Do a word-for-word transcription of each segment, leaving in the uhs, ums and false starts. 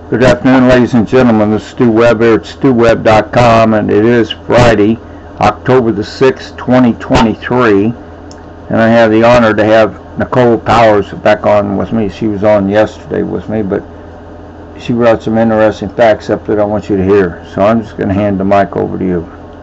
Good afternoon, ladies and gentlemen. This is Stu Webb here at stu webb dot com, and it is Friday, October the sixth, twenty twenty-three, and I have the honor to have Nicole Powers back on with me. She was on yesterday with me, but she brought some interesting facts up that I want you to hear. So I'm just going to hand the mic over to you.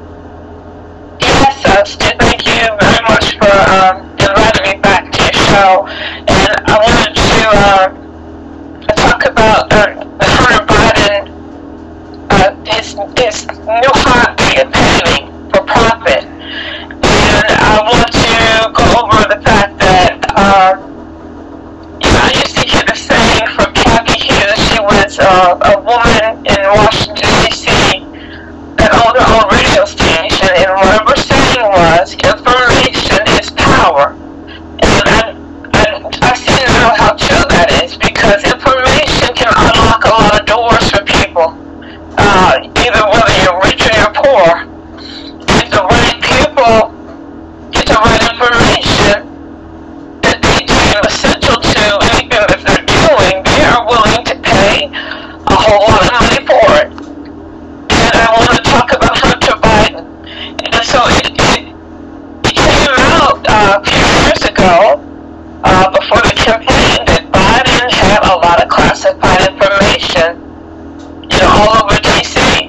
Yes, uh, Stu, thank you very much for um, inviting me back to your show. And I wanted to uh, talk about uh, Hunter Biden, uh, his, his new hobby of painting for profit. And I want to go over the fact that, uh, you know, I used to hear the saying from Kathy Hughes. She was uh, a woman in Washington, D C, that owned her own radio station, and what her saying was, information is power. And I, I, I seem to know how true that is, because information can unlock a lot of doors for people, uh, either whether you're rich or you're poor. If the right people get the right information that they deem essential to anything that they're doing, they are willing to pay a whole lot of money for it. And I want to talk about Hunter Biden. And so it, it, it came out uh, a few years ago, uh, before the campaign, that Biden had a lot of classified information, you know, all over D C.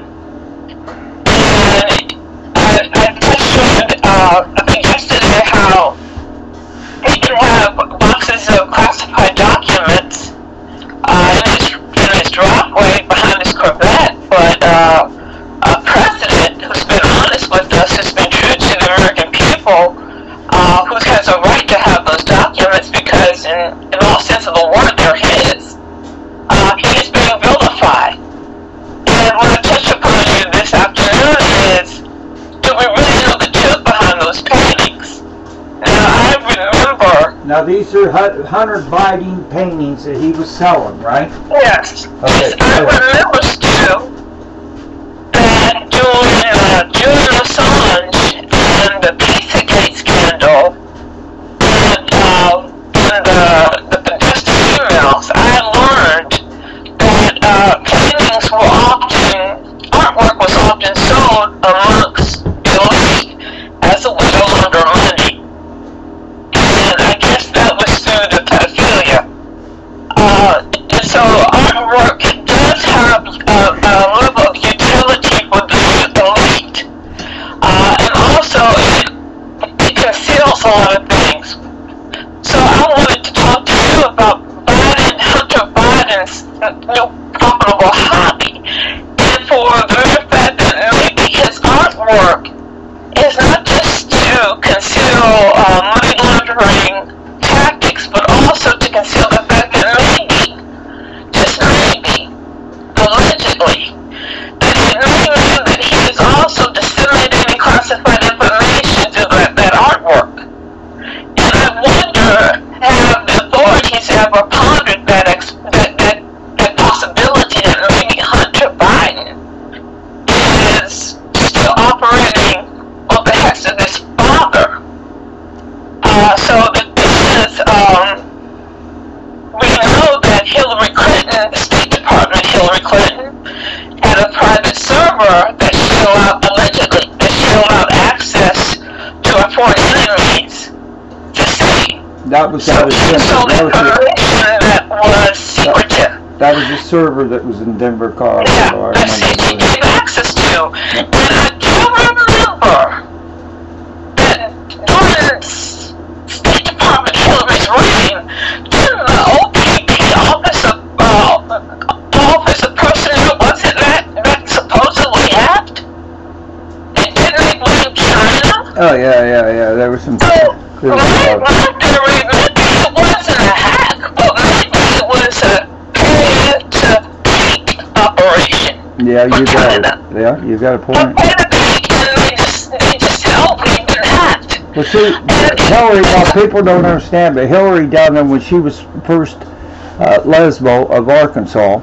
And I, I touched on, uh, I think yesterday, how he can have boxes of classified documents uh, in, his, in his driveway behind his Corvette, but uh, a president who's been honest with us, who's been true to the American people, uh, who has a right to have those documents because, in, in all sense of the word, they're his. Uh, he's being vilified. And what I touched upon you this afternoon is, do we really know the truth behind those paintings? Now, I remember... Now, these are Hunter Biden paintings that he was selling, right? Yes. Okay. Yes, I remember, Stu, that during uh, Julian Assange and the Pizzagate scandal, and uh, in the, the contested emails, I learned that uh, paintings were often, artwork was often sold amongst the elite as a way to launder money. And I guess that was through the pedophilia. Uh, and so artwork does have a, a level of utility for the elite. Uh, and also it, it conceals a lot of things. So I wanted to talk to you about Biden, Hunter Biden's new profitable hobby. And for the very fact that maybe his artwork is not just to conceal uh, money laundering tactics, but also to conceal the fact that maybe, just maybe, allegedly, that it may mean that he is also disseminating classified information to that, that artwork. And I wonder, have the authorities ever pondered that, ex- that, that, that possibility that maybe Hunter Biden is still operating on the behest of his father? Uh, so that this is, um, we know that Hillary Clinton, the State Department Hillary Clinton, had a private server that she allowed, allegedly, that she allowed access to our foreign enemies to see. That was So out of she sold Denver. That was, information that was secretive. a, that was a server that was in Denver, Colorado. Yeah, I that she remember. gave access to. And I do remember that during State Department Hillary's reign, didn't the O P P Office of uh, Office of Personnel, wasn't that that supposedly hacked? And didn't they blame China? Oh, yeah, yeah, yeah. There was some... So, there was, my, uh, my theory, maybe it wasn't a hack, but maybe it was a pay-to-peak operation. yeah, you for got China. it. Yeah, you got a But point. pay-to-peak, and they just, they just said, oh, we've been hacked. Well, see, Hillary, well, people don't understand, but Hillary down there when she was first uh, Lesbo of Arkansas,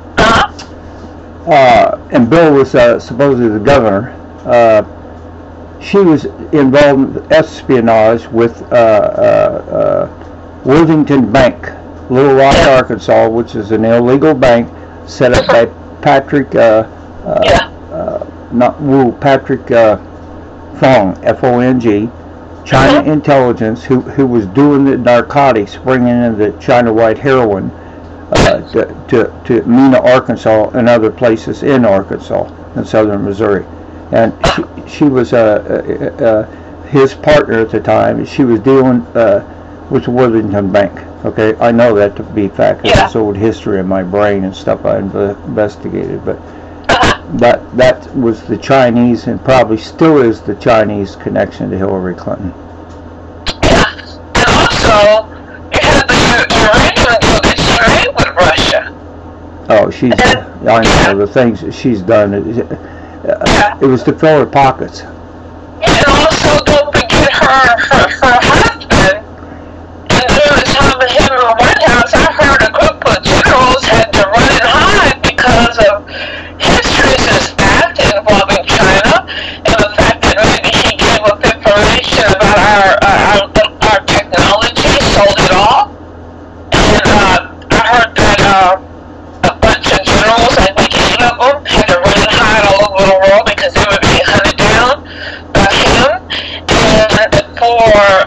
Uh-huh. uh, and Bill was uh, supposedly the governor, uh, she was involved in espionage with uh, uh, uh, Worthington Bank, Little Rock, Arkansas, which is an illegal bank set up by Patrick, uh, uh, Yeah. uh, not Wu, Patrick uh, Fong, F O N G, China Mhm. Intelligence, who who was doing the narcotics, bringing in the China white heroin uh, to, to to Mena, Arkansas, and other places in Arkansas and southern Missouri, and she, she was uh, uh, uh, his partner at the time. She was dealing uh, with the Worthington Bank. Okay, I know that to be fact. Yeah. It's old history in my brain and stuff I inve- investigated, but Uh-huh. that that was the Chinese, and probably still is the Chinese connection to Hillary Clinton. Yeah. And also, you had the uranium deal that she made with Russia. Oh, she's, And- I know the things that she's done. It, it, Yeah. it was to fill her pockets. And also, don't forget her, her, her husband. And during the time of him in the White House, I heard a group of generals had to run and hide because of history's fact involving China and the fact that maybe he gave up information about our uh, our, our technology, sold it all. And uh, I heard that uh, a bunch of generals, I think eight of them, had to run and hide all over the world because they were being hunted down by him. And for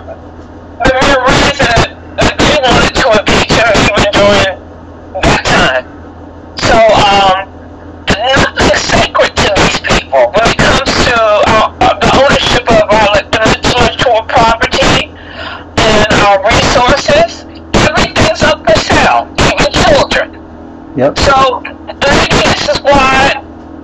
the mere reason that they wanted to impeach her even during that time. So, um, nothing sacred to these people. When it comes to our, uh, the ownership of our intellectual property and our resources, everything's up for sale, even children. Yep. So, maybe this is why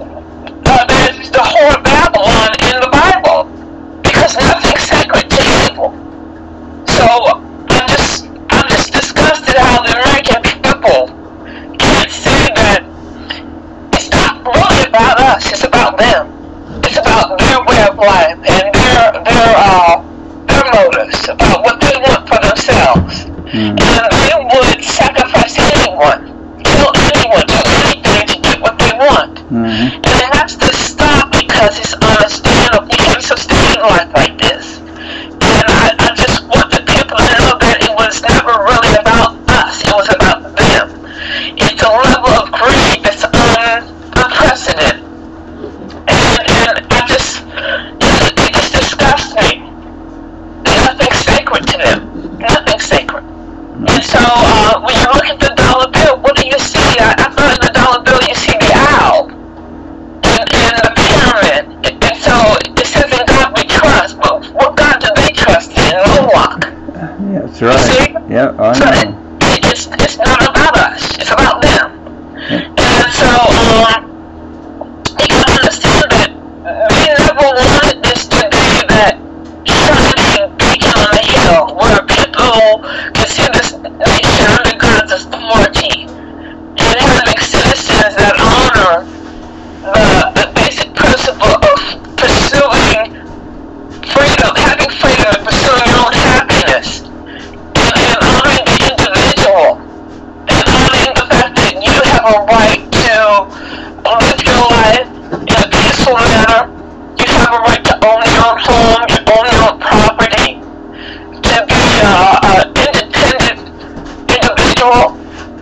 uh, there's the whore of Babylon in the Bible, because nothing's sacred to evil. So, I'm just, I'm just disgusted how the American people can't see that it's not really about us, it's about them. It's about their way of life and their, their, uh, their motives, about what they want for themselves. Mm. And they would sacrifice anyone, kill anyone, do anything to get what they want. Mm-hmm. And it has to stop because it's unsustainable. You can't sustain life like this. And I, I just want the people to know that it was never really about us. It was about them. It's a level of greed that's un, unprecedented. And, and I just, it, it just disgusts me. Nothing's sacred to them. Nothing's sacred. And so, uh, when you look at the dollar bill, what do you see? I, I thought in the dollar bill you see the owl and, and the pyramid. And, and so, it says in God we trust, but what God do they trust in? Moloch. Yeah, that's right. See? Yeah, I So, know. it, it's, it's not about us. It's about them. And so, um, you gotta understand that we never wanted this to be that shining beacon on the hill where people can see this nation under God's authority and having citizens that honor the, the basic principle of pursuing freedom, having freedom and pursuing your own happiness, and, and honoring the individual, and honoring the fact that you have a right to live your life in a peaceful manner. You have a right to own your own home, to own your own property, to be uh, an independent individual.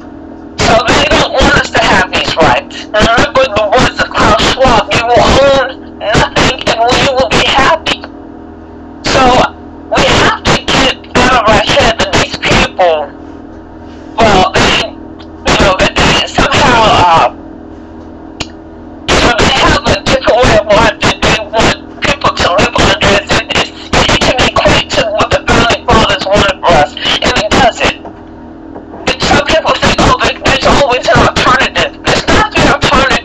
So they don't want us to have these rights. And remember the words of Klaus Schwab, you will own nothing and you will be happy. So we have to get out of our head that these people, well, they, you know, that they somehow, uh, you know, they have a different way of life that they want people to live under. It's, it's, it can equate to what the founding fathers wanted for us, and it doesn't. And some people think, oh, there, there's always an alternative. There's not the alternative.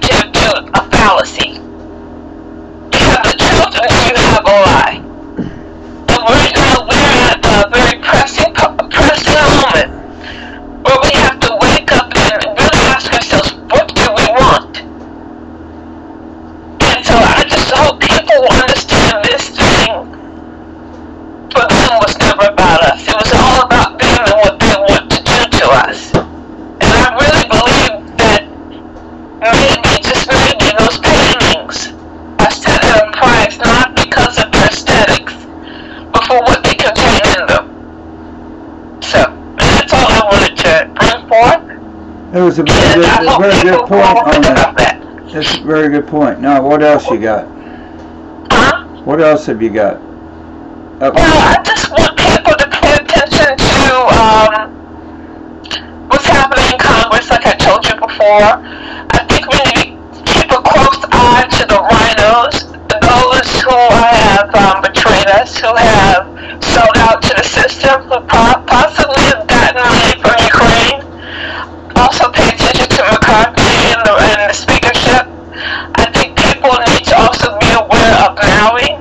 very, I hope very people good point will on think that. about that. That's a very good point. Now, what else you got? Huh? What else have you got? Uh, Well, I just want people to pay attention to um, what's happening in Congress, like I told you before. I think we need to keep a close eye to the rhinos, those who have um, betrayed us, who have sold out to the system, who po- possibly have gotten money from Ukraine. Also pay attention to McCarthy and the, and the speakership. I think people need to also be aware of Maui,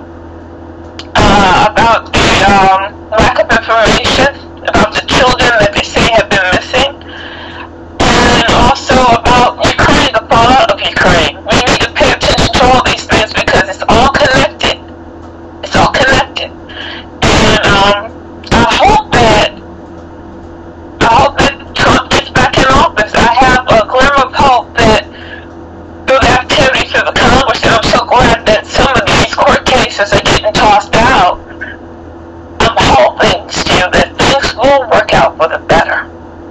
uh, about the um, lack of information about the children that they say have been missing, and also about Ukraine, the fallout of Ukraine. We need to pay attention to all these things because it's all connected. It's all connected. And um, I hope that I hope that Trump gets back in office. I have a glimmer of hope that through the activity through the Congress, and I'm so glad that some of these court cases are getting tossed out. I'm hoping, Stu, that things will work out for the better.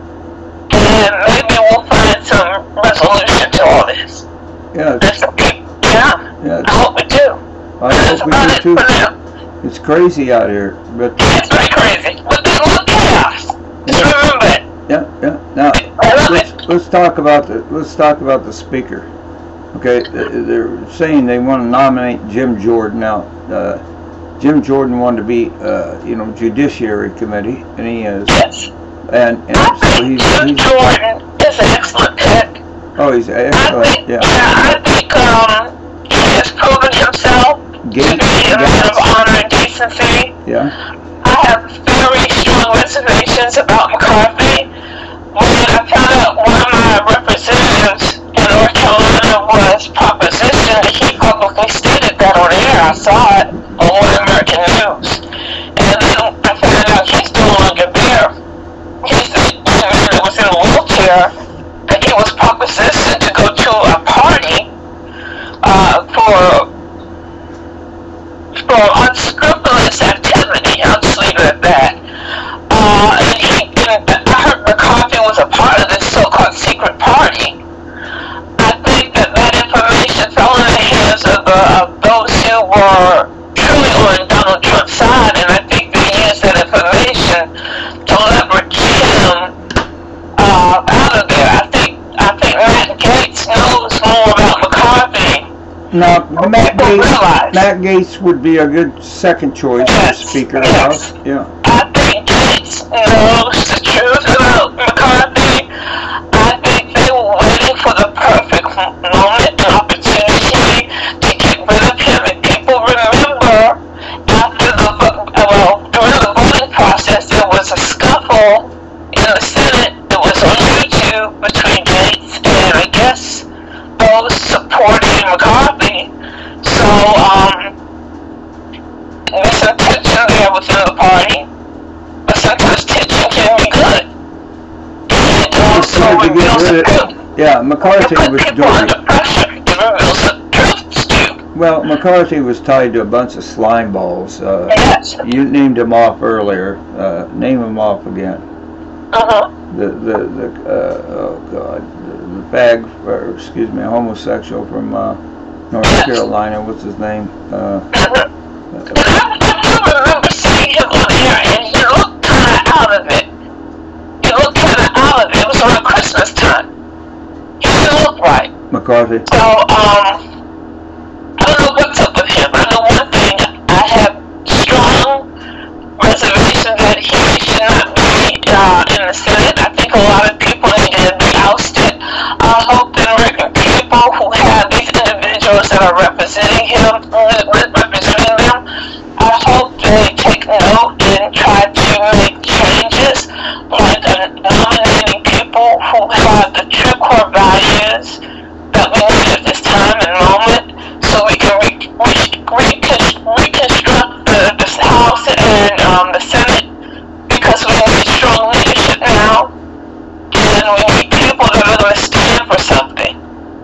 And maybe we'll find some resolution to all this. yeah, That's okay. Yeah, yeah. I hope we do. I That's hope we about do it too. for now. It's crazy out here, but It's very crazy. But there's a little chaos. Just Yeah. remember it. yeah, yeah. Now, I love let's, it. let's talk about the let's talk about the speaker. Okay, they're saying they want to nominate Jim Jordan. Now, uh, Jim Jordan wanted to be, uh, you know, Judiciary Committee, and he is. Yes. And, and I so think he's, Jim he's Jordan is an excellent pick. oh, he's I excellent. think, yeah, Yeah. I think um, he has proven himself to Gates, be a man of Gates. honor and decency. Yeah. I have very strong reservations about McCarthy. When I found out one of my representatives in North Carolina was propositioned, he publicly stated that on air. I saw it on One American News. And then I found out he's no longer there. He's the man that was in a wheelchair, and he was propositioned to go to a party uh, for for unscrupulous activity. I'll just leave it at that. Uh, and he, and I heard McCarthy was a part of this so-called secret party. I think that that information fell in the hands of, uh, of those who were truly on Donald Trump's side, and I think they used that information to leverage him uh, out of there. I think I think Matt Gaetz knows more about McCarthy. Now, Matt People Gaetz, realize. Matt Gaetz would be a good second choice Yes, for Speaker of the yes. House. Yeah. I think Gaetz knows the truth about McCarthy. I think they were waiting for the perfect moment and opportunity to get rid of him. And people remember after the vo- well during the voting process, there was a scuffle in the Senate that was on YouTube between Gaetz and I guess those supporting McCarthy. So um, there's some tension there within the party, but sometimes tension can be good. And it also tried to get reveals the rid of- truth. Yeah, You McCarthy put was people doing under pressure, it reveals the truth, Stu. well. McCarthy was tied to a bunch of slime balls. Uh, Yes. you named him off earlier. Uh, name him off again. Uh-huh. The the the uh, oh god, the, the fag, or excuse me, homosexual from uh, North Yes. Carolina. What's his name? Uh, Uh-huh. And I, I remember seeing him on air, and he looked kind of out of it. He looked kind of out of it. It was around Christmas time. He didn't look right. McCarthy. So, um, I don't know what's up with him. I know one thing. I have strong reservations that he should not be uh, in the Senate. I think a lot of people need to be ousted. I hope the American people who have these individuals that are representing him, representing them, I hope they take note and try to make changes, like uh, nominating people who have the true core values that we need at this time and moment, so we can re- re- recon- reconstruct the, the House and um, the Senate, because we need strong leadership now, and we need people that are going to stand for something.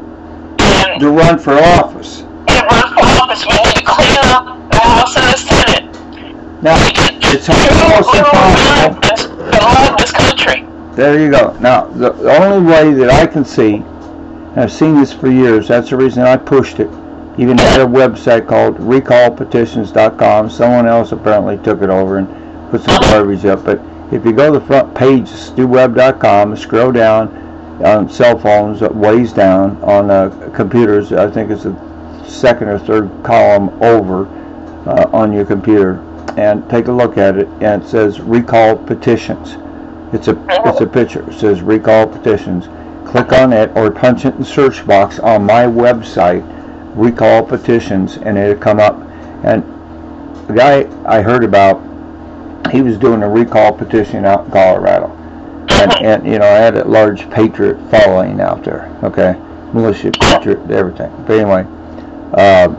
And To run for office. to run for office, we need to clean up the House and the Senate. Now, We need it's to almost we impossible. this, the law of this country. there you go. Now, the, the only way that I can see, and I've seen this for years, that's the reason I pushed it. Even had a website called recall petitions dot com. Someone else apparently took it over and put some garbage up. But if you go to the front page, stu web dot com, scroll down on cell phones, ways down on uh, computers, I think it's the second or third column over uh, on your computer, and take a look at it, and it says recall petitions. It's a it's a picture. It says recall petitions. Click on it or punch it in the search box on my website, recall petitions, and it'll come up. And the guy I heard about, he was doing a recall petition out in Colorado. And, and you know, I had a large patriot following out there, okay? Militia, patriot, everything. But anyway, uh,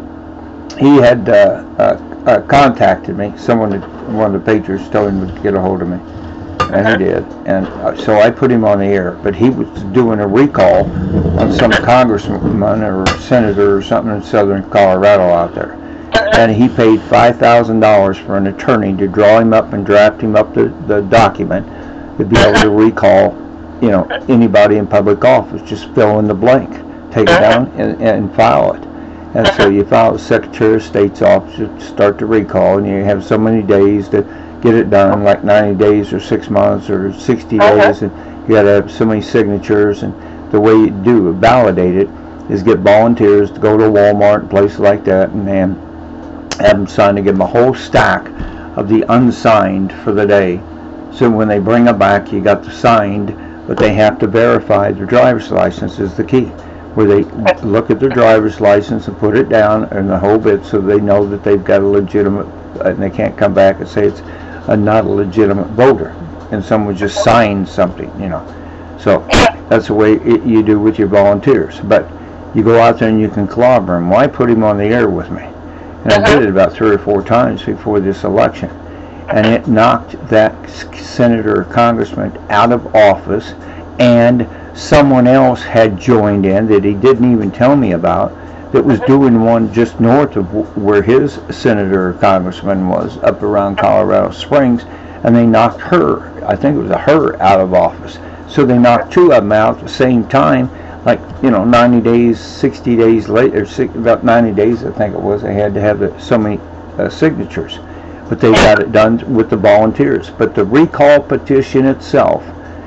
he had uh, uh, uh, contacted me. Someone, one of the patriots told him to get a hold of me. And he did. And uh, so I put him on the air. But he was doing a recall on some congressman or senator or something in southern Colorado out there. And he paid five thousand dollars for an attorney to draw him up and draft him up the, the document to be able to recall, you know, anybody in public office. Just fill in the blank, take it down, and, and file it. And so you file the Secretary of State's office to start the recall, and you have so many days to get it done, like ninety days or six months or sixty days, and you got to have so many signatures. And the way you do validate it is get volunteers to go to Walmart and places like that, and then have them sign to give them a whole stack of the unsigned for the day. So when they bring them back, you got the signed, but they have to verify their driver's license is the key, where they look at their driver's license and put it down and the whole bit, so they know that they've got a legitimate, and they can't come back and say it's a not a legitimate voter, and someone just signed something, you know. So that's the way it, you do with your volunteers. But you go out there and you can clobber them. Why put him on the air with me? And I did it about three or four times before this election. And it knocked that senator or congressman out of office, and someone else had joined in that he didn't even tell me about, that was doing one just north of where his senator or congressman was, up around Colorado Springs, and they knocked her, I think it was a her, out of office. So they knocked two of them out at the same time, like, you know, ninety days, sixty days later, about ninety days I think it was, they had to have so many uh, signatures. But they got it done with the volunteers. But the recall petition itself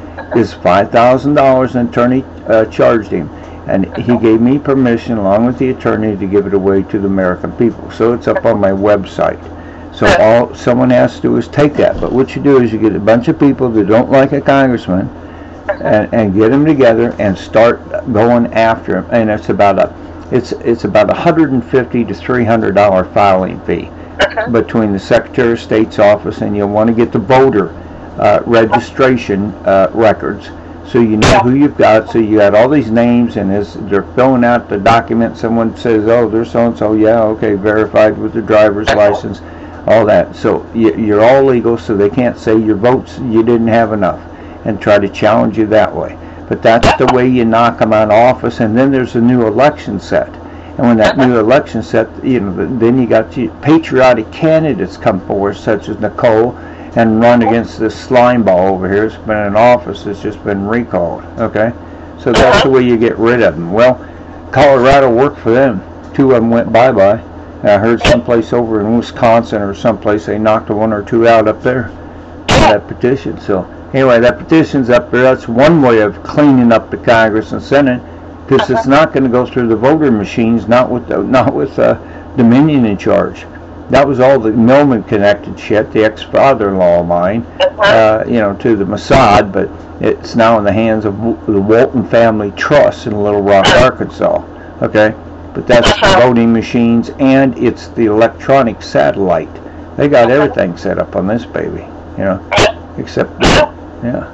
is five thousand dollars, an attorney uh, charged him. And he gave me permission, along with the attorney, to give it away to the American people. So it's up on my website. So all someone has to do is take that. But what you do is you get a bunch of people that don't like a congressman, and, and get them together and start going after him. And it's about a it's it's about one hundred fifty to three hundred dollar filing fee between the Secretary of State's office, and you'll want to get the voter uh, registration uh, records, so you know who you've got. So you got all these names, and as they're filling out the document, someone says, "Oh, there's so and so." Yeah, okay, verified with the driver's license, all that. So you, you're all legal, so they can't say your votes you didn't have enough and try to challenge you that way. But that's the way you knock them out of office. And then there's a new election set. And when that new election set, you know, then you got the patriotic candidates come forward, such as Nicole, and run against this slime ball over here. It's been in office, it's just been recalled. Okay, so that's the way you get rid of them. Well, Colorado worked for them. Two of them went bye-bye. And I heard someplace over in Wisconsin or someplace they knocked one or two out up there on that petition. So anyway, that petition's up there. That's one way of cleaning up the Congress and Senate, because it's not going to go through the voter machines, not with the, not with uh, Dominion in charge. That was all the Millman connected shit, the ex-father-in-law of mine, uh, you know, to the Mossad, but it's now in the hands of the Walton Family Trust in Little Rock, Arkansas. Okay, but that's the voting machines, and it's the electronic satellite. They got everything set up on this baby, you know, except, yeah.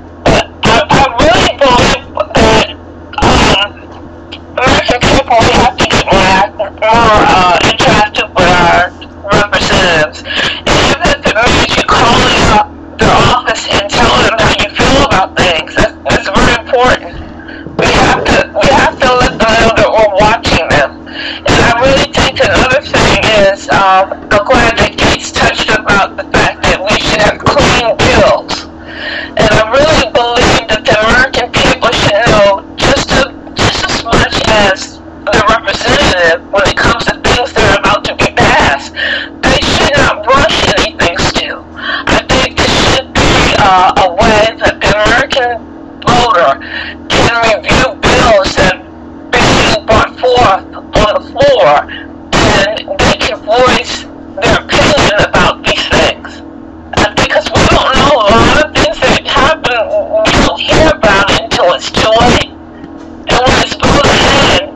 I really believe that um, American people have to get more, more uh, interactive with our representatives. And even if it means you calling up their office and telling them how you feel about things, that's, that's very important. We have to we have to let them know that we're watching them. And I really think another thing is, um, I'm glad that Gates touched about the fact that we should have clean bills. And I really believe as the representative when it comes to things that are about to be passed, they should not rush anything still. I think this should be uh, a way that the American voter can review bills that are being brought forth on the floor, and they can voice their opinion about these things. Uh, because we don't know a lot of things that happen, we don't hear about it until it's too late. And when it's voted in,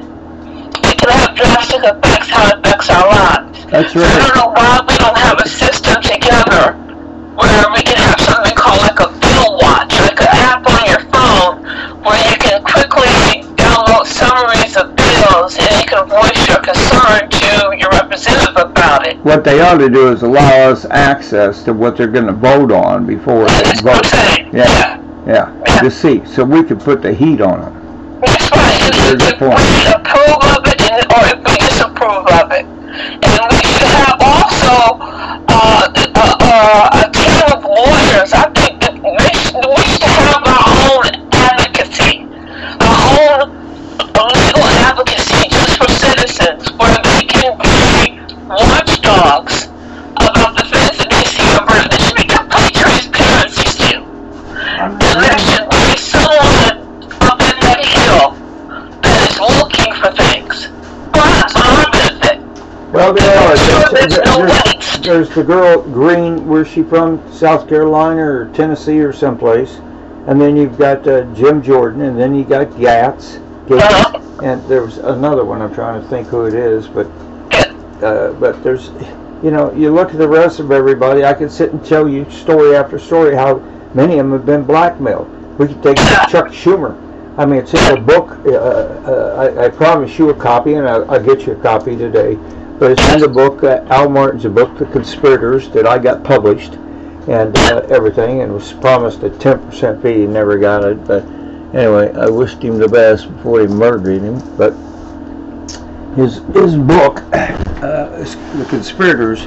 it can have drastic effects how it affects our lives. That's So I right. don't know why we don't have a system together where we can have something called like a bill watch, like an app on your phone where you can quickly download summaries of bills and you can voice your concern to your representative about it. What they ought to do is allow us access to what they're going to vote on before they That's what I'm vote. saying. Yeah, Yeah. yeah, to see, so we can put the heat on them. That's right. And Very good if point. we approve of it and, or if we disapprove of it. And we should have also uh, uh, uh, a team of lawyers. I think that we should, we should have our own advocacy, our own legal advocacy just for citizens, where they can be watchdogs about the things that they see over. There should be complete transparency still. And there should be someone up in that hill that is looking for things. Perhaps on our benefit. Well, there are. Sure, There's, there's no there's, waste. there's the girl, Green, where's she from? South Carolina or Tennessee or someplace. And then you've got uh, Jim Jordan, and then you got Gatz. Gates, Uh-huh. and there's another one, I'm trying to think who it is, but Yeah. uh, but there's, you know, you look at the rest of everybody, I could sit and tell you story after story how many of them have been blackmailed. We could take Chuck Schumer. I mean, it's in a book. Uh, uh, I, I promise you a copy, and I'll, I'll get you a copy today. But it's in the book, uh, Al Martin's a book, The Conspirators, that I got published, and uh, everything, and was promised a ten percent fee. He never got it, but anyway, I wished him the best before they murdered him. But his his book, uh, The Conspirators,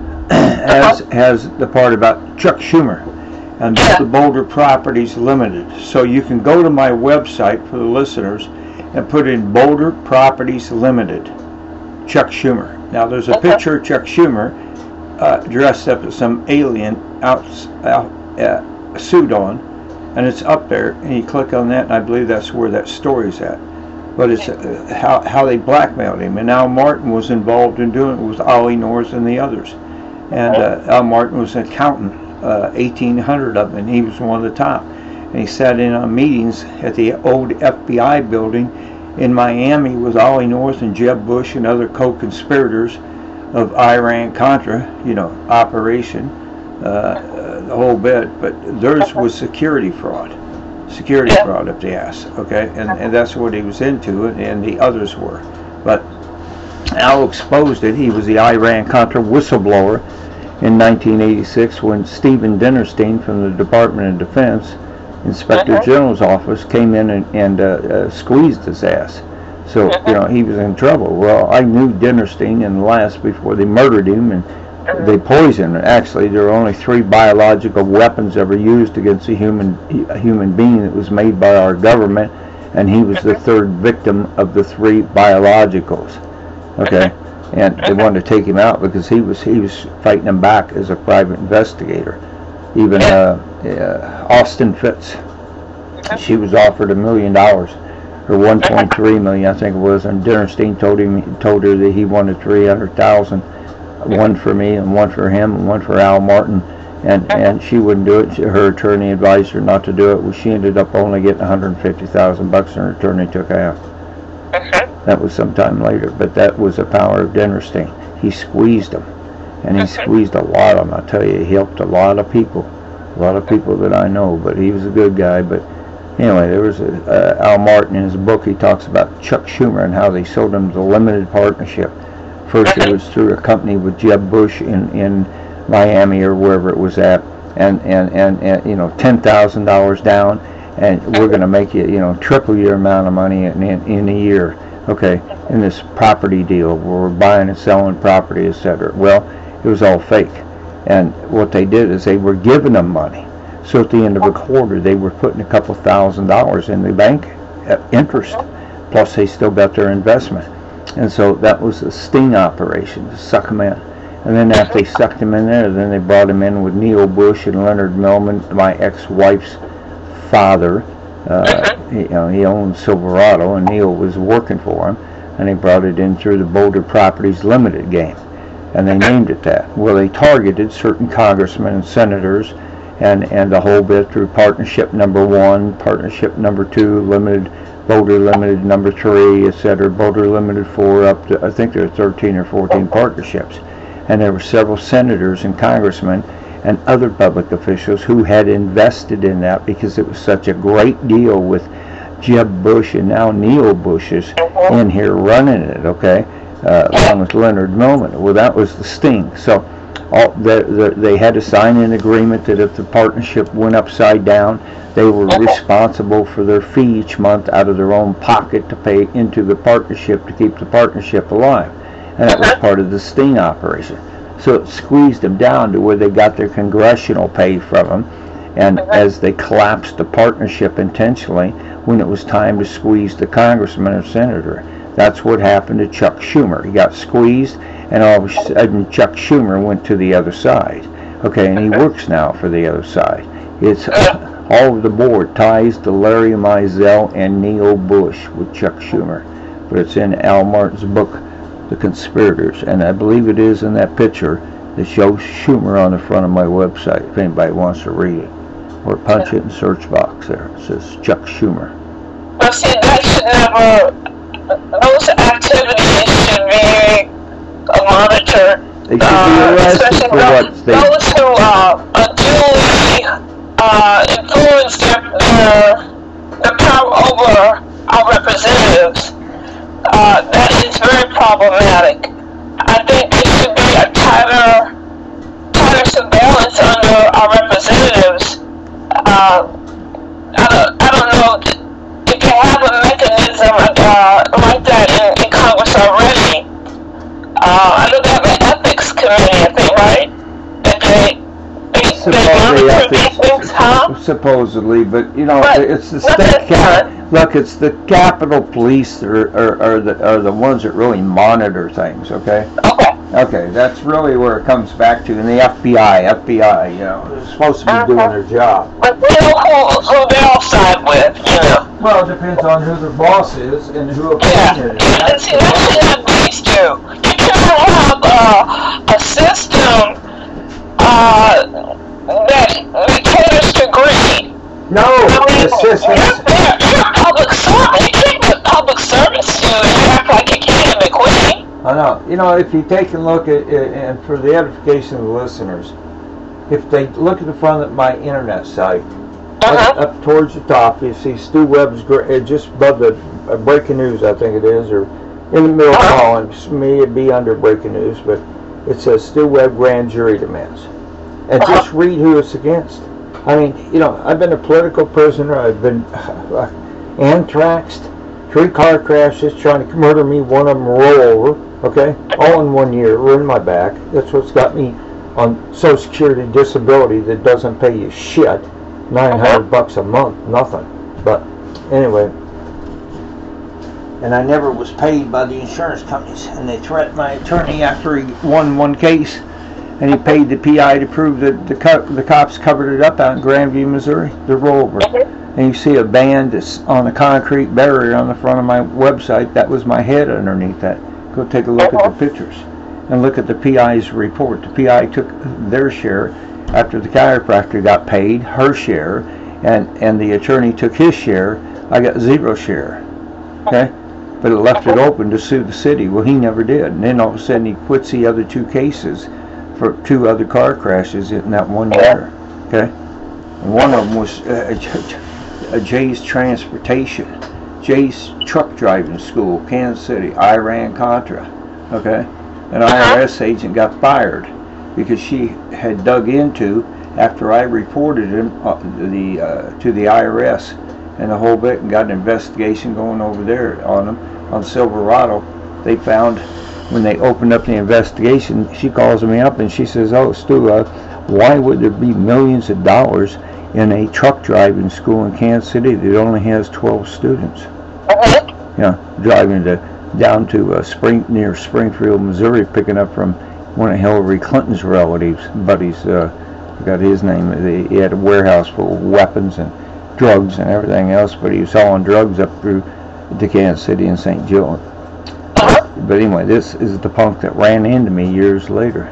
has has the part about Chuck Schumer and Yeah. the Boulder Properties Limited. So you can go to my website for the listeners and put in Boulder Properties Limited, Chuck Schumer. Now there's a Okay. picture of Chuck Schumer uh, dressed up as some alien out, out uh, suit on, and it's up there, and you click on that, and I believe that's where that story's at. But it's uh, how, how they blackmailed him, and Al Martin was involved in doing it with Ollie North and the others. And uh, Al Martin was an accountant, uh, eighteen hundred of them, and he was one of the top. And he sat in on meetings at the old F B I building in Miami with Ollie North and Jeb Bush and other co-conspirators of Iran-Contra, you know, operation, uh, uh, the whole bit. But theirs was security fraud. Security Yeah. fraud up the ass, okay? And, and that's what he was into, and, and the others were. But Al exposed it. He was the Iran-Contra whistleblower in nineteen eighty-six when Stephen Dinerstein from the Department of Defense, Inspector Uh-huh. General's office, came in and, and uh, uh, squeezed his ass. So, Uh-huh. you know, he was in trouble. Well, I knew Dinerstein in the last before they murdered him, and Uh-huh. they poisoned him. Actually, there are only three biological weapons ever used against a human a human being that was made by our government, and he was the third victim of the three biologicals. Okay, and they wanted to take him out because he was he was fighting them back as a private investigator. Even uh, uh, Austin Fitz, she was offered a million dollars, or one point three million, I think it was, and Dinerstein told him told her that he wanted three hundred thousand, one for me and one for him and one for Al Martin, and and she wouldn't do it. She, her attorney advised her not to do it. Well, she ended up only getting one hundred fifty thousand bucks, and her attorney took half. Uh-huh. That was sometime later, but that was the power of Dinerstein. He squeezed them, and he squeezed a lot of them. I tell you, he helped a lot of people, a lot of people that I know. But he was a good guy. But anyway, there was a, uh, Al Martin in his book. He talks about Chuck Schumer and how they sold him the limited partnership. First, it was through a company with Jeb Bush in in Miami or wherever it was at, and and and, and you know, ten thousand dollars down. And we're going to make you, you know, triple your amount of money in, in, in a year, okay, in this property deal where we're buying and selling property, et cetera. Well, it was all fake. And what they did is they were giving them money. So at the end of a quarter, they were putting a couple thousand dollars in the bank at interest. plus they still got their investment. And so that was a sting operation to suck them in. And then after they sucked him in there, then they brought him in with Neil Bush and Leonard Millman, my ex-wife's father. Uh, he, you know, he owned Silverado, and Neil was working for him. And they brought it in through the Boulder Properties Limited game. And they named it that. Well, they targeted certain congressmen and senators and, and the whole bit through partnership number one, partnership number two, limited, Boulder Limited number three, et cetera, Boulder Limited four, up to, I think there are thirteen or fourteen partnerships. And there were several senators and congressmen and other public officials who had invested in that because it was such a great deal with Jeb Bush and now Neil Bush is in here running it, okay, uh, along with Leonard Millman. Well, that was the sting. So all the, the, they had to sign an agreement that if the partnership went upside down, they were responsible for their fee each month out of their own pocket to pay into the partnership to keep the partnership alive. And that was part of the sting operation. So it squeezed them down to where they got their congressional pay from them. And as they collapsed the partnership intentionally, when it was time to squeeze the congressman or senator, that's what happened to Chuck Schumer. He got squeezed, and all of a sudden Chuck Schumer went to the other side. Okay, and he works now for the other side. It's all over the board, ties to Larry Mizell and Neil Bush with Chuck Schumer. But it's in Al Martin's book, The Conspirators, and I believe it is in that picture that shows Schumer on the front of my website, if anybody wants to read it. Or punch it in the search box there. It says Chuck Schumer. Well, see, that should never, those activities should be monitored. They should be arrested uh, for those, what they... Those who uh, unduly uh, influence their, their, their power over our representatives, uh, that is very problematic. I think there should be a tighter, tighter surveillance under our representatives. Uh, I don't, I don't know if you have a mechanism uh, like that in, in Congress already. Uh, I know they have an ethics committee, I think, right? That they, they, Supposedly, they ethics, things, huh? supposedly, but you know, But it's the not state that cap. Look, it's the Capitol Police that are, are, are the are the ones that really monitor things. Okay. Okay. Okay, that's really where it comes back to. And the F B I, F B I, you know, they're supposed to be Uh-huh. doing their job. But we know who, who they'll side with, you know. Well, it depends on who their boss is and who Yeah, opinion it and is. see, that's what these do. You can't have uh, a system uh, that, that caters to greed. No, I mean, it's just, you're, it's, you're, you're a public servant. You can't put public service to and act like you can't be queen. I know. You know, if you take a look at it, and for the edification of the listeners, if they look at the front of my internet site, Uh-huh. up, up towards the top, you see Stu Webb's, gra- uh, just above the uh, breaking news, I think it is, or in the middle Uh-huh. column, may it be under breaking news, but it says Stu Webb grand jury demands. And Uh-huh. just read who it's against. I mean, you know, I've been a political prisoner, I've been uh, anthraxed, three car crashes trying to murder me, one of them roll over, okay, all in one year, ruined my back. That's what's got me on Social Security disability that doesn't pay you shit. nine hundred bucks a month, nothing. But anyway, and I never was paid by the insurance companies, and they threatened my attorney after he won one case, and he paid the P I to prove that the co- the cops covered it up out in Grandview, Missouri, the rollover. And you see a band that's on a concrete barrier on the front of my website. That was my head underneath that. Go take a look at the pictures and look at the P I's report. The P I took their share after the chiropractor got paid, her share, and, and the attorney took his share. I got zero share. Okay? But it left it open to sue the city. Well, he never did. And then all of a sudden he quits the other two cases for two other car crashes in that one year. Okay? And one of them was uh, uh, Jay's Transportation, Jay's Truck Driving School, Kansas City, Iran-Contra. Okay? An I R S agent got fired because she had dug into, after I reported him uh, the uh, to the I R S and the whole bit, and got an investigation going over there on him on Silverado. They found, when they opened up the investigation, she calls me up and she says, "Oh, Stu, uh, why would there be millions of dollars in a truck driving school in Kansas City that only has twelve students?" you know, driving to down to uh, Spring near Springfield, Missouri, picking up from one of Hillary Clinton's relatives, buddies. Uh, I got his name. He had a warehouse full of weapons and drugs and everything else, but he was hauling drugs up through to Kansas City and Saint Joe. But anyway, this is the punk that ran into me years later.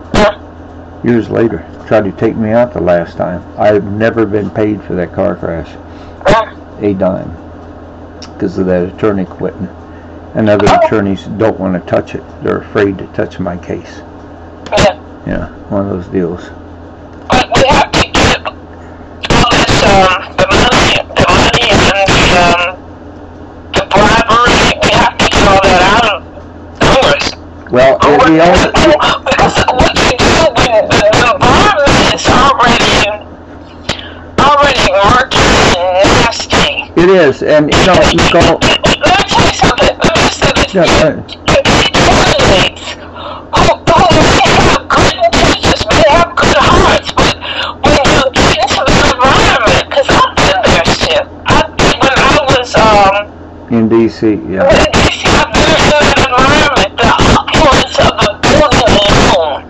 Years later, tried to take me out the last time. I've never been paid for that car crash. A dime. Because of that attorney quitting. And other attorneys don't want to touch it. They're afraid to touch my case. Yeah. Yeah, one of those deals. But we have to get all this, um, the money, the money and the, um, the bribery, we have to get all that out of Congress. Well, Or the only... because what you do when the, the environment is already, already murky and nasty. It is, and you know, you go... Let me tell you something. Let me say this. Yeah, You, right. you get candidates who, who may have good intentions, may have good hearts, but when you get into the environment, because I've been there shit. I, when I was, um, In D C, yeah. in D C, I've been in that environment, the opulence of the building alone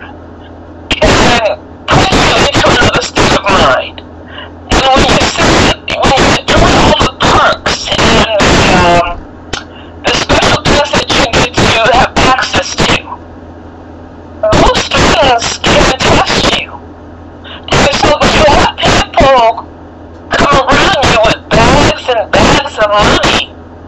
can push you into another state of mind. And when you sit, when you're doing all the perks and um, the special things that you get to have access to, most things can test you. And so when you have people come around you with bags and bags of money,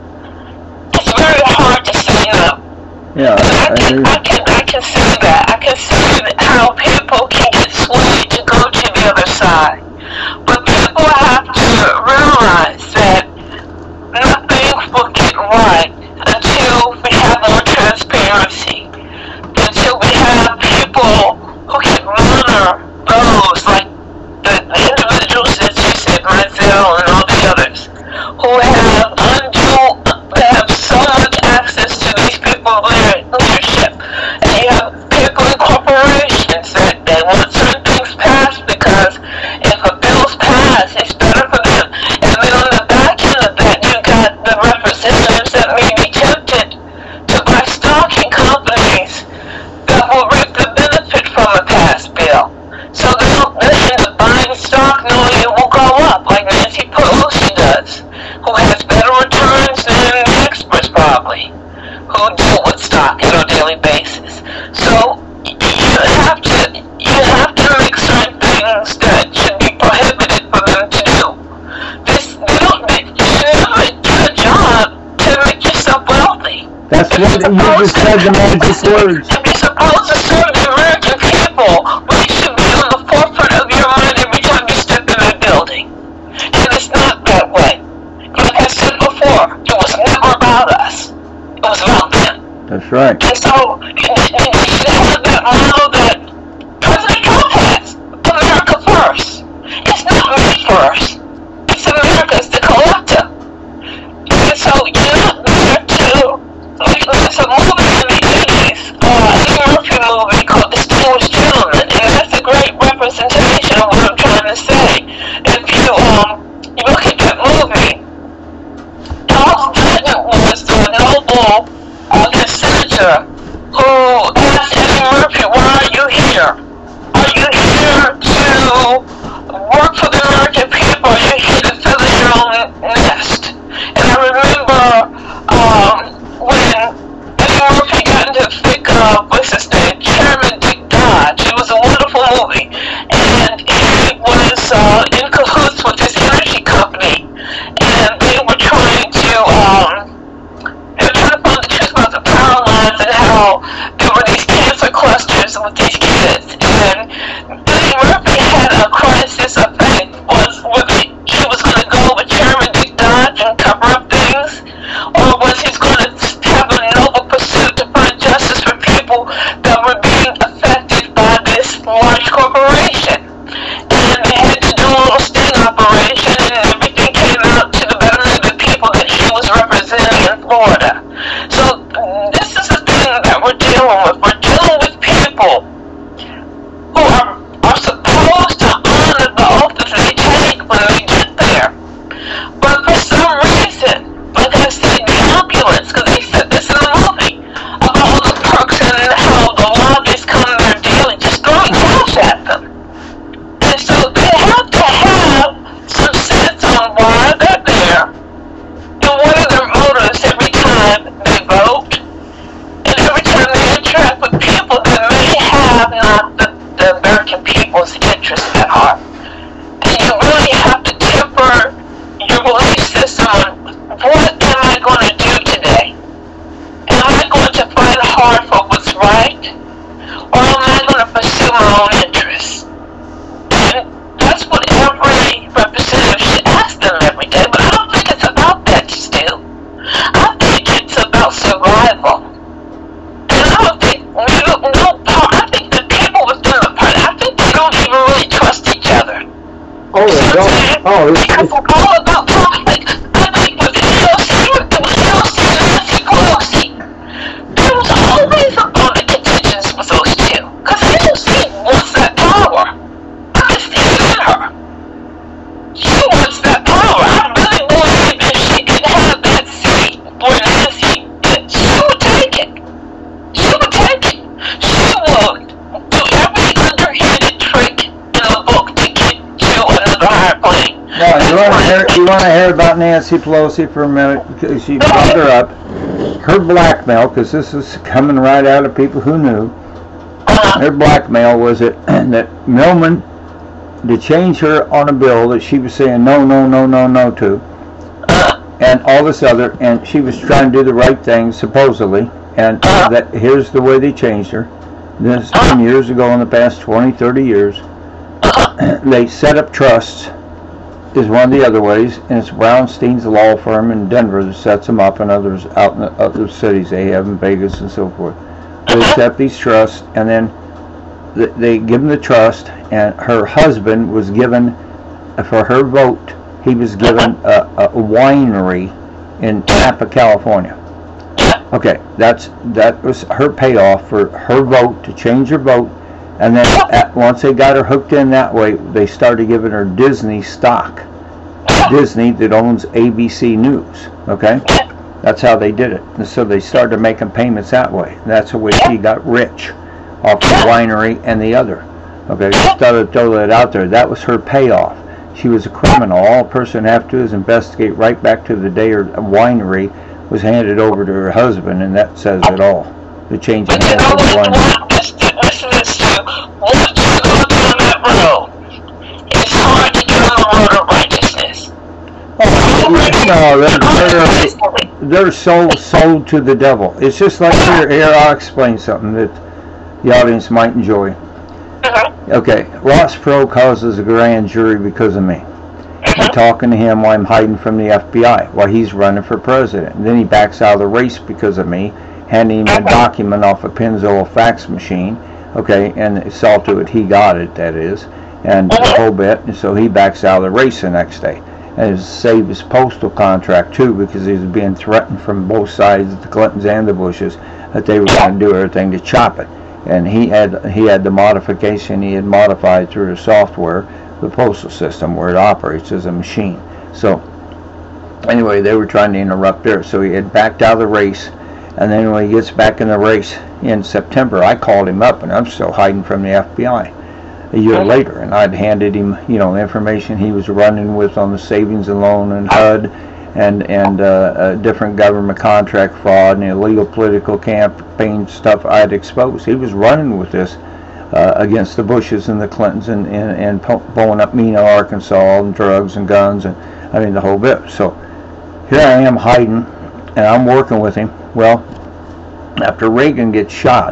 it's very hard to say no. Yeah, I I can, agree. I can, I can see that. I can see that how people can get swayed to go to the other side. But people have to realize that nothing will get right until we have more transparency. Until we have people who can monitor those, like the, the individuals that you said, Mizell and all the others, who have undue, they have so much access to these people's leadership. And you have people in corporations that they want certain things passed because if a bill's passed, it's better for them. And then on the back end of that, you got the representatives that may be tempted to buy stock in companies that will reap the benefit from a passed bill. So they'll, they'll end up buying stock knowing it will go up, like Nancy Pelosi does, who has better returns than the experts probably, who deal with stock on a daily basis. So you have to you have to make certain things that should be prohibited for them to do. This you don't you should never get a job to make yourself wealthy. That's what you just said, the magic words. If you're supposed to serve the American people, we should be on the forefront of your mind every time you step in that building. And it's not that way. Like I said before, it was never about us. It was about them. That's right. And so, you, you, you should have that model that President Trump has. America first. It's not me first. It's America. It's the collective. And so, you're not there to, like, there's a movie in the eighties, uh, Eddie Murphy movie called Distinguished Gentleman, and that's a great representation of what I'm trying to say. If you, um, you look at that movie, Charles Dutton was the noble uh, senator who asked Eddie Murphy, why are you here? Are you here to work for the American people? Are you here to feather your own nest? And I remember um, when Eddie Murphy got into the thick of, what's his name, Chairman Dick Dodge. It was a wonderful movie. And he was uh, in cahoots with his energy company. And they were trying to, um, they were trying to find the truth about the power lines and how there were these cancer clusters with these kids. And Eddie Murphy had a crisis of faith. Was whether he was going to go with Chairman Dick Dodge and cover up things, or was he going to have a noble pursuit to find justice for people that were Oh, it's, Because it's, it's all about profit. I mean, with A O C, with A O C and Nancy Pelosi, there was always a bone of contention with those two. Because A O C wants that power. I can see it in her. She wants that power. I really believe if she could have that seat for Nancy, that she would take it. She would take it. She would do every underhanded trick in a book to get you another airplane. now, you want to hear, you want to hear about Nancy Pelosi for a minute? Because she brought her up. Her blackmail, because this is coming right out of people who knew. Her blackmail was that that Millman, to change her on a bill that she was saying no, no, no, no, no to, and all this other, and she was trying to do the right thing, supposedly, and that here's the way they changed her. This has been years ago, in the past twenty, thirty years. They set up trusts, is one of the other ways, and it's Brownstein's law firm in Denver that sets them up, and others out in the other cities they have in Vegas and so forth. They set up these trusts, and then th- they give them the trust, and her husband was given, for her vote, he was given a, a winery in Napa, California. Okay, that's that was her payoff for her vote, to change her vote, and then at, once they got her hooked in that way, they started giving her Disney stock. Disney that owns A B C News, okay? That's how they did it. And so they started making payments that way. That's the way she got rich, off the winery and the other. Okay, just started to throw that out there. That was her payoff. She was a criminal. All a person have to do is investigate right back to the day her winery was handed over to her husband, and that says it all. The change in hands of the winery. Listen to this, too. Once you go down that road, it's hard to get on the road of righteousness. No, they're, they're, they're so sold to the devil. It's just like, here, here, I'll explain something that the audience might enjoy. Mm-hmm. Okay, Ross Perot causes a grand jury because of me. I'm talking to him while I'm hiding from the F B I, while he's running for president. And then he backs out of the race because of me, handing him a document off a Pennzoil fax machine, okay, and saw to it he got it, that is, and the whole bit, and so he backs out of the race the next day. And it saved his postal contract too, because he was being threatened from both sides, the Clintons and the Bushes, that they were going to do everything to chop it. And he had he had the modification he had modified through the software, the postal system, where it operates as a machine. So anyway, they were trying to interrupt there. So he had backed out of the race, and then when he gets back in the race in September, I called him up, and I'm still hiding from the F B I. A year later, and I'd handed him, you know, the information he was running with on the savings and loan and H U D and and uh, uh, different government contract fraud and illegal political campaign stuff I'd exposed. He was running with this uh, against the Bushes and the Clintons and and, and blowing up Mena, Arkansas, and drugs and guns, and I mean the whole bit. So here I am hiding, and I'm working with him. Well, after Reagan gets shot,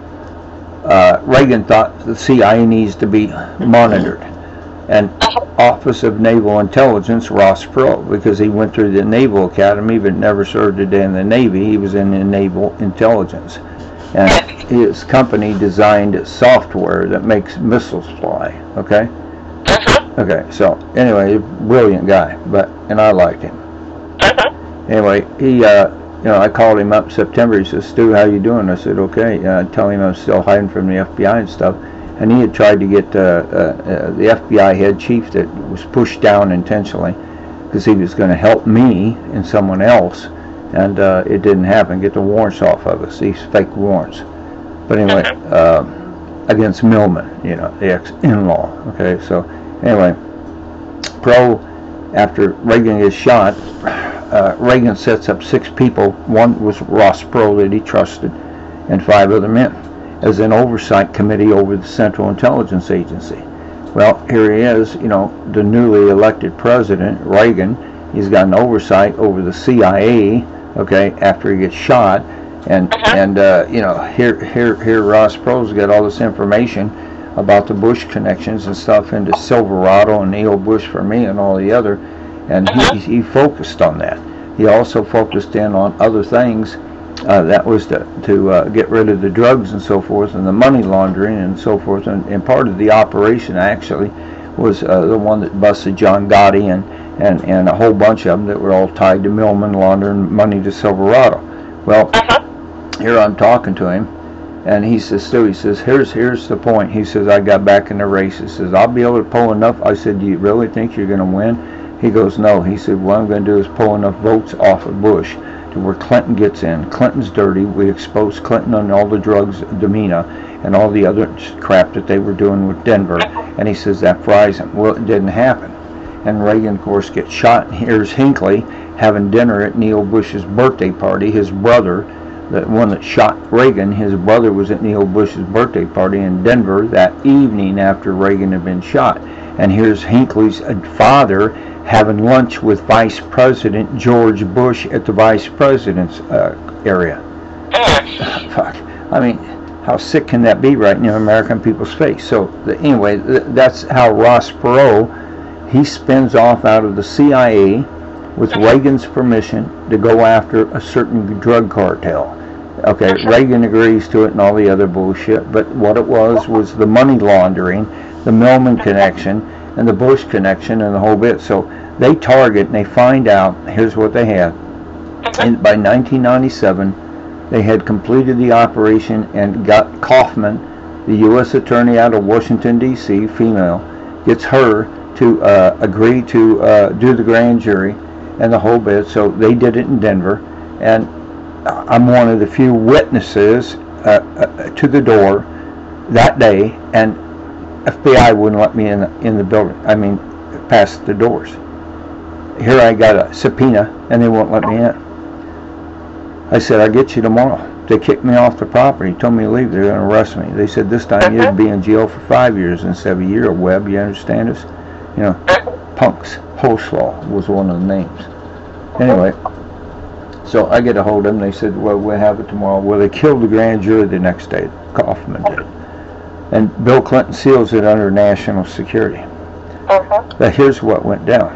Uh, Reagan thought the C I A needs to be monitored, and Office of Naval Intelligence, Ross Perot, because he went through the Naval Academy but never served a day in the Navy. He was in the Naval Intelligence, and his company designed software that makes missiles fly. Okay, okay. So anyway, brilliant guy, but and I liked him. Anyway, he. Uh, You know, I called him up in September. He says, "Stu, how you doing?" I said, "Okay." Uh, telling him I was still hiding from the F B I and stuff. And he had tried to get uh, uh, uh, the F B I head chief that was pushed down intentionally because he was going to help me and someone else, and uh, it didn't happen. Get the warrants off of us, these fake warrants. But anyway, uh, against Millman, you know, the ex-in-law. Okay, so anyway, Pro, after Reagan gets shot, Uh, Reagan sets up six people. One was Ross Perot that he trusted, and five other men, as an oversight committee over the Central Intelligence Agency. Well, here he is, you know, the newly elected president, Reagan. He's got an oversight over the C I A, okay, after he gets shot, and uh-huh. and uh, you know, here here here Ross Perot's got all this information about the Bush connections and stuff into Silverado and Neil Bush for me and all the other. And he, he focused on that. He also focused in on other things. Uh, that was to, to uh, get rid of the drugs and so forth, and the money laundering and so forth. And, and part of the operation actually was uh, the one that busted John Gotti and, and, and a whole bunch of them that were all tied to Millman laundering money to Silverado. Well, here I'm talking to him, and he says, Stu, he says, here's here's the point. He says, I got back in the race. He says, I'll be able to pull enough. I said, do you really think you're going to win? He goes, no. He said, what I'm going to do is pull enough votes off of Bush to where Clinton gets in. Clinton's dirty. We exposed Clinton on all the drugs, Demina, and all the other crap that they were doing with Denver. And he says, that fries him. Well, it didn't happen. And Reagan, of course, gets shot. And here's Hinckley having dinner at Neil Bush's birthday party. His brother, the one that shot Reagan, his brother was at Neil Bush's birthday party in Denver that evening after Reagan had been shot. And here's Hinckley's father having lunch with Vice President George Bush at the Vice President's uh, area. Fuck. I mean, how sick can that be right in the American people's face? So, the, anyway, th that's how Ross Perot, he spins off out of the C I A with Reagan's permission to go after a certain drug cartel. Okay, Reagan agrees to it and all the other bullshit, but what it was was the money laundering, the Millman connection, and the Bush connection, and the whole bit. So they target and they find out, here's what they had. And by nineteen ninety-seven, they had completed the operation and got Kaufman, the U S attorney out of Washington, D C, female, gets her to uh, agree to uh, do the grand jury and the whole bit. So they did it in Denver, and I'm one of the few witnesses uh, uh, to the door that day, and F B I wouldn't let me in the, in the building. I mean, past the doors. Here I got a subpoena, and they won't let me in. I said, I'll get you tomorrow. They kicked me off the property, told me to leave. They're going to arrest me. They said, this time you'd be in jail for five years instead of a year. Webb, you understand us? You know, punks. Hoslaw was one of the names. Anyway, so I get a hold of them. They said, well, we'll have it tomorrow. Well, they killed the grand jury the next day. Kaufman did. And Bill Clinton seals it under national security. Uh-huh. But here's what went down.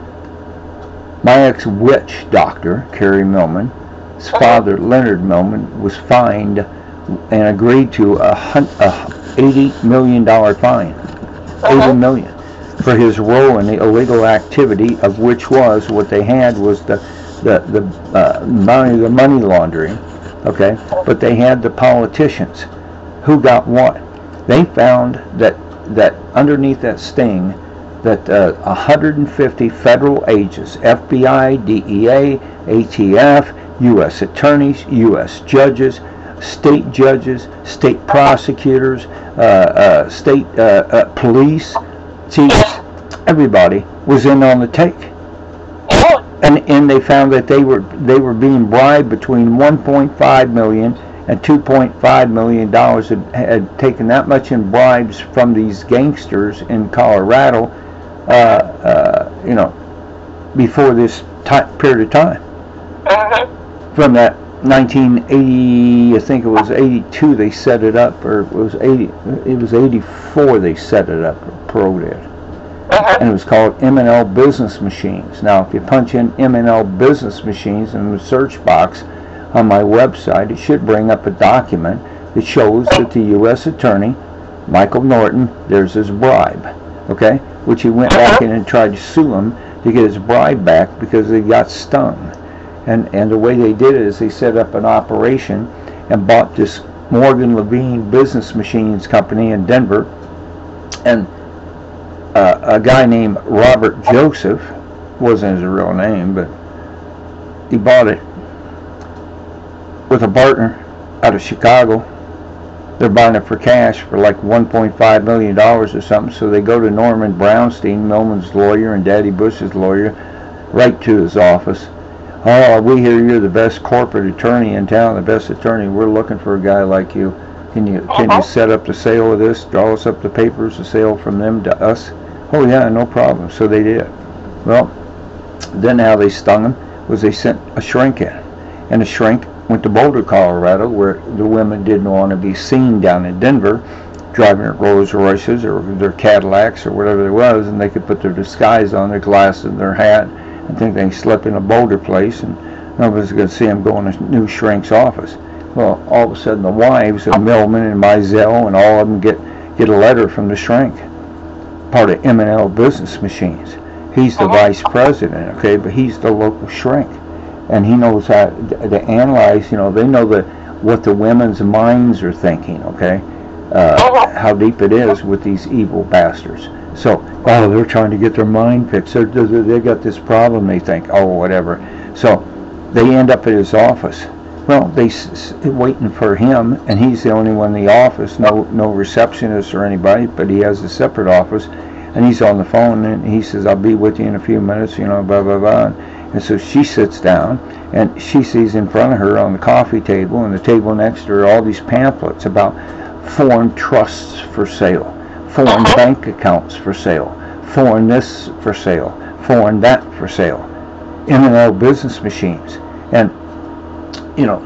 My ex-witch doctor, Carrie Millman's uh-huh. father, Leonard Millman, was fined and agreed to a, a eighty million dollars fine. Uh-huh. eighty million dollars for his role in the illegal activity, of which was, what they had was the the the uh, money the money laundering, okay? But they had the politicians who got what? They found that that underneath that sting, that uh, one hundred fifty federal agents, F B I, D E A, A T F, U S attorneys, U S judges, state judges, state prosecutors, uh, uh, state uh, uh, police chiefs, everybody was in on the take. And and they found that they were they were being bribed between one point five million dollars and two point five million dollars, had, had taken that much in bribes from these gangsters in Colorado, uh, uh, you know, before this time, period of time. Uh-huh. From that nineteen eighty, I think it was eighty-two, they set it up, or it was eighty, it was eighty-four they set it up, or Pro did. Uh-huh. And it was called M and L Business Machines. Now, if you punch in M and L Business Machines in the search box on my website, it should bring up a document that shows that the U S attorney, Michael Norton, there's his bribe, okay? Which he went back in and tried to sue him to get his bribe back because he got stung. And, and the way they did it is they set up an operation and bought this Morgan Levine Business Machines company in Denver, and Uh, a guy named Robert Joseph, wasn't his real name, but he bought it with a partner out of Chicago. They're buying it for cash for like one point five million dollars or something, so they go to Norman Brownstein, Millman's lawyer and Daddy Bush's lawyer, right to his office. Oh, we hear you're the best corporate attorney in town, the best attorney. We're looking for a guy like you. Can you can you set up the sale of this, draw us up the papers, the sale from them to us? Oh yeah, no problem. So they did. Well, then how they stung them was they sent a shrink in. And the shrink went to Boulder, Colorado, where the women didn't want to be seen down in Denver, driving their Rolls Royces or their Cadillacs or whatever it was, and they could put their disguise on, their glasses and their hat, and think they can slip in a Boulder place, and nobody's going to see them go in a new shrink's office. Well, all of a sudden the wives of Millman and Mizell and all of them get, get a letter from the shrink. part of M and L Business Machines. He's the Uh-huh. vice president, okay, but he's the local shrink. And he knows how to analyze, you know, they know the, what the women's minds are thinking, okay, uh, Uh-huh. how deep it is with these evil bastards. So, oh, they're trying to get their mind fixed. They're, they're, they got this problem, they think, oh, whatever. So, they end up at his office. Well, they s- waiting for him, and he's the only one in the office, no no receptionist or anybody, but he has a separate office, and he's on the phone, and he says, I'll be with you in a few minutes, you know, blah, blah, blah. And so she sits down, and she sees in front of her on the coffee table, and the table next to her, all these pamphlets about foreign trusts for sale, foreign Uh-huh. bank accounts for sale, foreign this for sale, foreign that for sale, M and L Business Machines. And you know,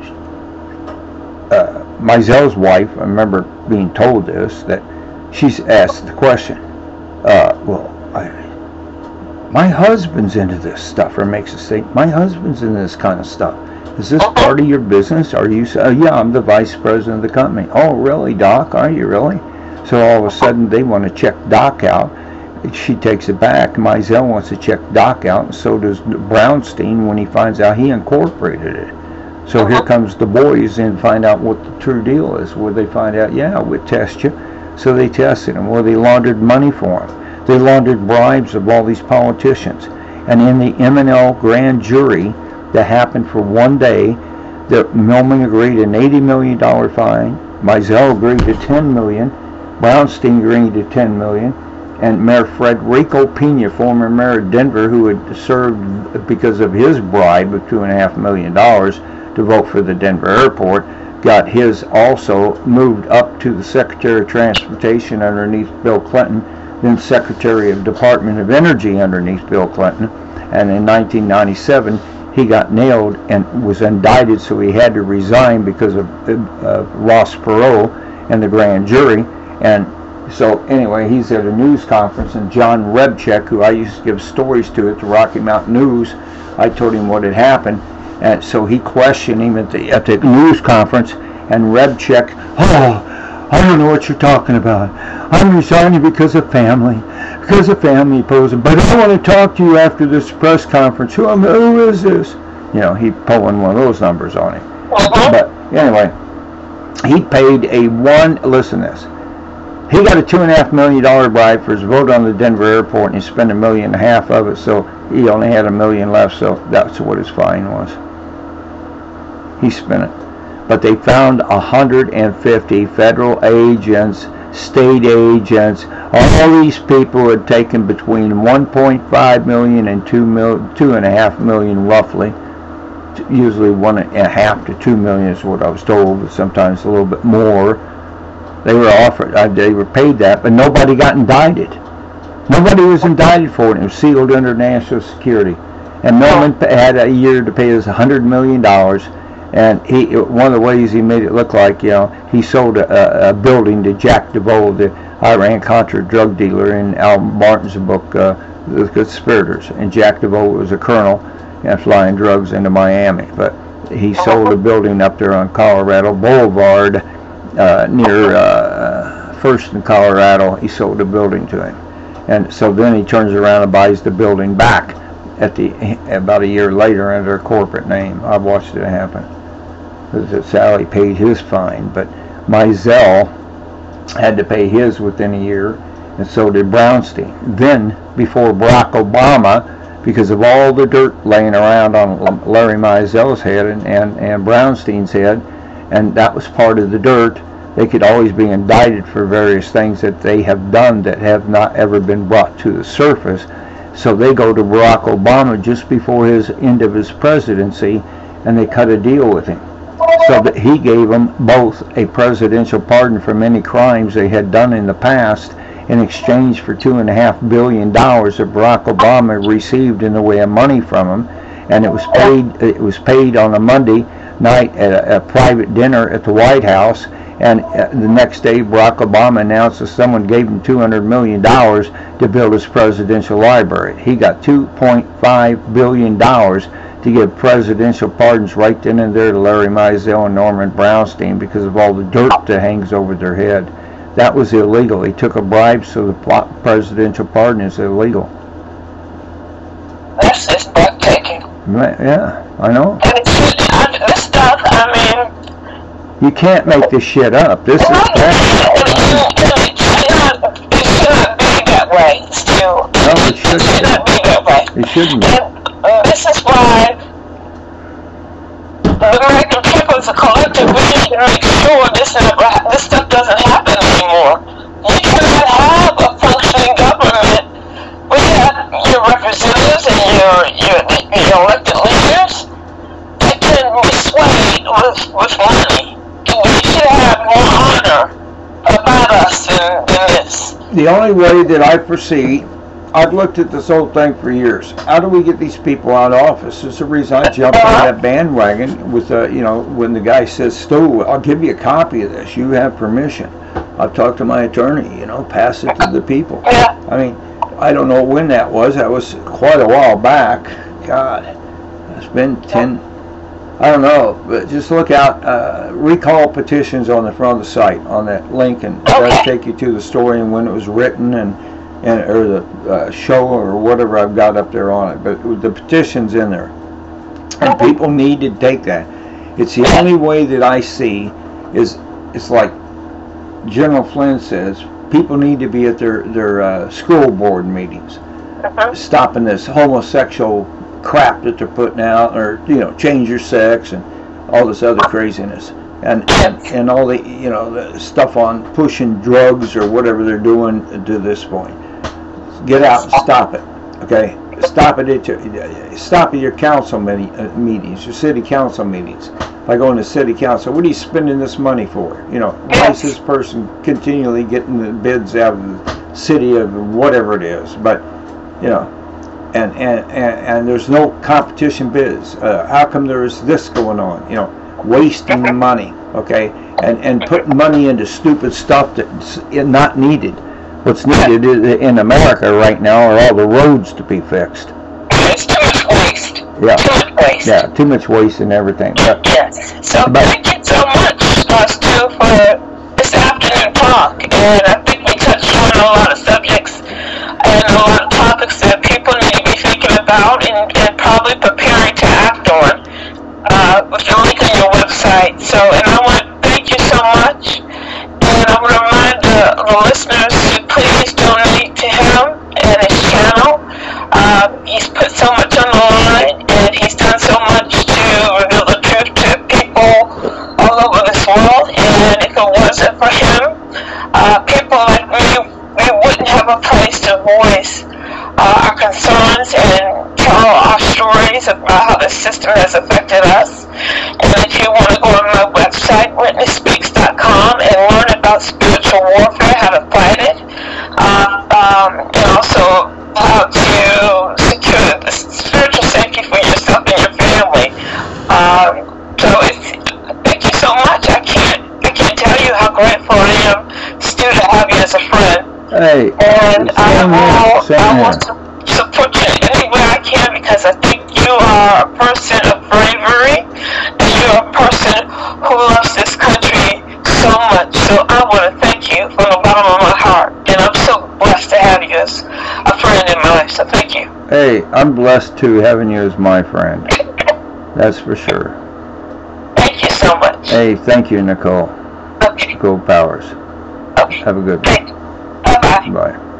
uh, Mizell's wife, I remember being told this, that she's asked the question, uh, well, I, my husband's into this stuff, or makes a statement, my husband's into this kind of stuff. Is this part of your business? Are you, uh, yeah, I'm the vice president of the company. Oh, really, Doc? Are you really? So all of a sudden they want to check Doc out. She takes it back. Mizell wants to check Doc out, and so does Brownstein when he finds out he incorporated it. So here comes the boys and find out what the true deal is. Where they find out, yeah, we'll test you. So they tested him. Well, they laundered money for him. They laundered bribes of all these politicians. And in the M and L grand jury that happened for one day, the Millman agreed an eighty million dollars fine. Mizell agreed to ten million dollars. Brownstein agreed to ten million dollars. And Mayor Frederico Pena, former mayor of Denver, who had served because of his bribe of two point five million dollars to vote for the Denver airport, got his also moved up to the Secretary of Transportation underneath Bill Clinton, then Secretary of Department of Energy underneath Bill Clinton. And in nineteen ninety-seven, he got nailed and was indicted, so he had to resign because of uh, Ross Perot and the grand jury. And so anyway, he's at a news conference, and John Rebchek, who I used to give stories to at the Rocky Mountain News, I told him what had happened, and so he questioned him at the at the news conference, and Rebchek, oh, I don't know what you're talking about. I'm resigning because of family, because of family opposing, but I want to talk to you after this press conference. Who, who is this? You know, he pulling one of those numbers on him. Uh-huh. But anyway, he paid a one, listen to this, he got a two and a half million dollar bribe for his vote on the Denver airport, and he spent a million and a half of it, so he only had a million left, so that's what his fine was. He spent it. But they found one hundred fifty federal agents, state agents, all these people had taken between one point five million and two mil, two and a half million roughly. Usually one and a half to two million is what I was told, but sometimes a little bit more. They were offered, uh, they were paid that, but nobody got indicted. Nobody was indicted for it. It was sealed under national security. And Millman had a year to pay us one hundred million dollars. And he, one of the ways he made it look like, you know, he sold a, a building to Jack DeVoe, the Iran-Contra drug dealer in Al Martin's book, uh, The Conspirators. And Jack DeVoe was a colonel and flying drugs into Miami. But he sold a building up there on Colorado Boulevard, uh, near uh, First in Colorado. He sold a building to him. And so then he turns around and buys the building back at the about a year later under a corporate name. I've watched it happen. Sally paid his fine, but Mizell had to pay his within a year, and so did Brownstein. Then, before Barack Obama, because of all the dirt laying around on Larry Mizell's head and, and, and Brownstein's head, and that was part of the dirt, they could always be indicted for various things that they have done that have not ever been brought to the surface. So they go to Barack Obama just before his end of his presidency, and they cut a deal with him. So that he gave them both a presidential pardon for many crimes they had done in the past in exchange for two and a half billion dollars that Barack Obama received in the way of money from him, and it was paid. It was paid on a Monday night at a, a private dinner at the White House. And uh, the next day, Barack Obama announced that someone gave him two hundred million dollars to build his presidential library. He got two point five billion dollars to give presidential pardons right then and there to Larry Mizell and Norman Brownstein because of all the dirt that hangs over their head. That was illegal. He took a bribe, so the presidential pardon is illegal. That's just breathtaking. Yeah, I know. And it should, I, this stuff, I mean... You can't make this shit up. This well, is... It, it, it, shouldn't, it shouldn't be that way, still. No, it shouldn't. It shouldn't be that way. It shouldn't. And uh, this is why the American people as a collective, we need to make sure this, this stuff doesn't happen anymore. You cannot have a functioning government without your representatives and your, your, your elected leaders that can be swayed with, with money. We should have more honor about us than, than this. The only way that I foresee, I've looked at this whole thing for years. How do we get these people out of office? It's the reason I jumped on that bandwagon with, uh, you know, when the guy says, Stu, I'll give you a copy of this. You have permission. I'll talk to my attorney, you know, pass it to the people. Yeah. I mean, I don't know when that was. That was quite a while back. God, it's been ten, I don't know, but just look out, uh, recall petitions on the front of the site, on that link, and Okay. that'll take you to the story and when it was written, and, and or the uh, show or whatever I've got up there on it. But the petition's in there. And people need to take that. It's the only way that I see is, it's like General Flynn says, people need to be at their, their uh, school board meetings, Uh-huh. stopping this homosexual crap that they're putting out, or, you know, change your sex and all this other craziness. And, and, and all the, you know, the stuff on pushing drugs or whatever they're doing to this point. Get out and stop it, okay? Stop it at your, stop at your council many, uh, meetings, your city council meetings. By going to city council, what are you spending this money for? You know, why is this person continually getting the bids out of the city of whatever it is? But, you know, and and, and, and there's no competition bids. Uh, how come there's this going on? You know, wasting the money, okay? And, and putting money into stupid stuff that's not needed. What's needed in America right now are all the roads to be fixed. It's too much waste. Yeah. Too much waste. Yeah, too much waste and everything. But, Yes. So but, thank you so much, uh, Stu, for this afternoon talk. And I think we touched on a lot of subjects and a lot of topics that people need to be thinking about and, and probably preparing to act on uh, with your link on your website. So, and I want to thank you so much. And I want to remind the, the listeners to please donate to him and his channel. Uh, he's put so much on the line, and he's done so much to reveal the truth to people all over this world. And if it wasn't for him, uh, people like me, we wouldn't have a place to voice uh, our concerns and tell our stories about how this system has affected us. And if you want to go on my website, witness speaks dot com, and learn about spiritual warfare, how to fight it, uh, um, and also how to secure the spiritual safety for yourself and your family. Um, so it's, thank you so much. I can't, I can't tell you how grateful I am, Stu, to have you as a friend. hey, And I will, same I here. will su- support you any way I can, because I think you are a person of bravery, and you're a person who loves this country so much. So I want to thank you from the bottom of my heart, and I'm so blessed to have you as a friend in my life. So thank you. Hey, I'm blessed too, having you as my friend. That's for sure. Thank you so much. Hey, thank you, Nicole. Okay. Nicole Powers. Okay. Have a good one. Thank you. Bye bye. Bye.